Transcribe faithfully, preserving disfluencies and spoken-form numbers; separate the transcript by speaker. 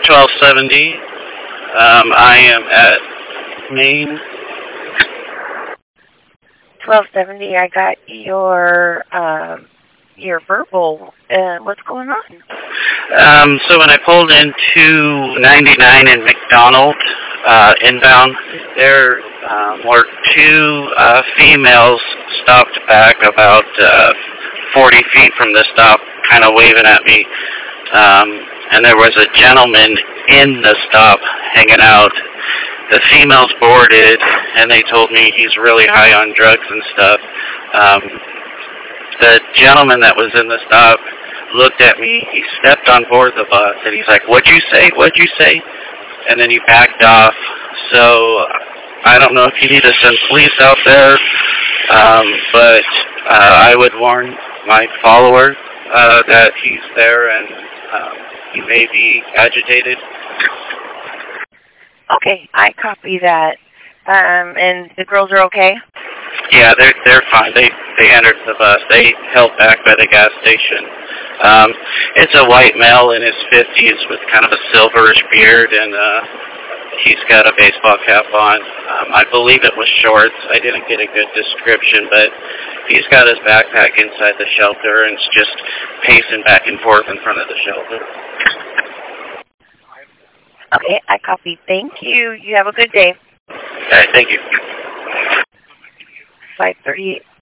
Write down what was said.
Speaker 1: twelve seventy. Um, I am at Main.
Speaker 2: twelve seventy, I got your, um, your verbal. Uh, what's going on?
Speaker 1: Um, so when I pulled into ninety-nine in McDonald, uh, inbound, there um, were two uh, females stopped back about uh, forty feet from the stop, kind of waving at me. Um, and there was a gentleman in the stop hanging out. The females boarded, and they told me he's really high on drugs and stuff. Um, the gentleman that was in the stop looked at me. He stepped on board the bus, and he's like, "What'd you say? What'd you say?" And then he backed off. So I don't know if you need to send police out there, um, but uh, I would warn my follower uh, that he's there and um, he may be agitated.
Speaker 2: Okay, I copy that. Um, and the girls are okay?
Speaker 1: Yeah, they're they're fine. They they entered the bus. They held back by the gas station. Um, it's a white male in his fifties with kind of a silverish beard, and uh, he's got a baseball cap on. Um, I believe it was shorts. I didn't get a good description, but he's got his backpack inside the shelter and is just pacing back and forth in front of the shelter.
Speaker 2: Okay, I copy. Thank you. You have a good day.
Speaker 1: All right, thank you.
Speaker 2: five thirty